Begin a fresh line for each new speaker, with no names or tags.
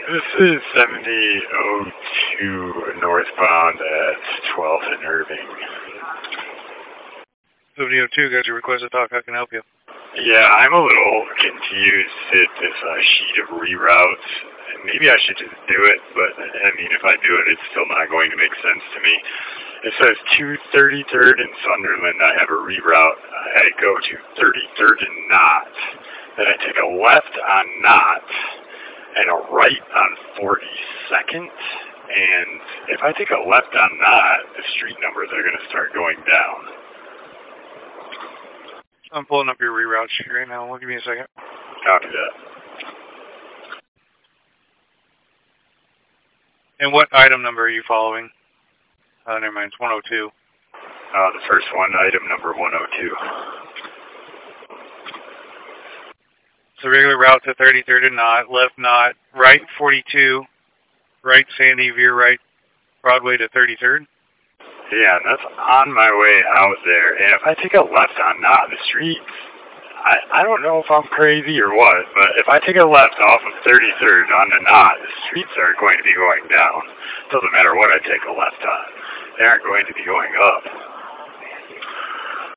This is 7002 northbound at 12th and Irving.
7002, got your request to talk. How can I help you?
Yeah, I'm a little confused at this sheet of reroutes. Maybe I should just do it, but I mean, if I do it, it's still not going to make sense to me. It says 233rd in Sunderland. I have a reroute. I go to 33rd and Knott. Then I take a left on Knott and a right on 42nd. And if I take a left on Knott, the street numbers are going to start going down.
I'm pulling up your reroute sheet right now. Give me a second.
Copy that.
And what item number are you following? Never mind, it's 102.
The first one, item number 102.
It's a regular route to 33rd and Knott, left Knott, right 42, right Sandy, veer right Broadway to 33rd.
Yeah, and that's on my way out there. And if I take a left on Knott, the street, I don't know if I'm crazy or what, but if I take a left off of 33rd onto Knott, the streets are going to be going down. Doesn't matter what I take a left on. They aren't going to be going up.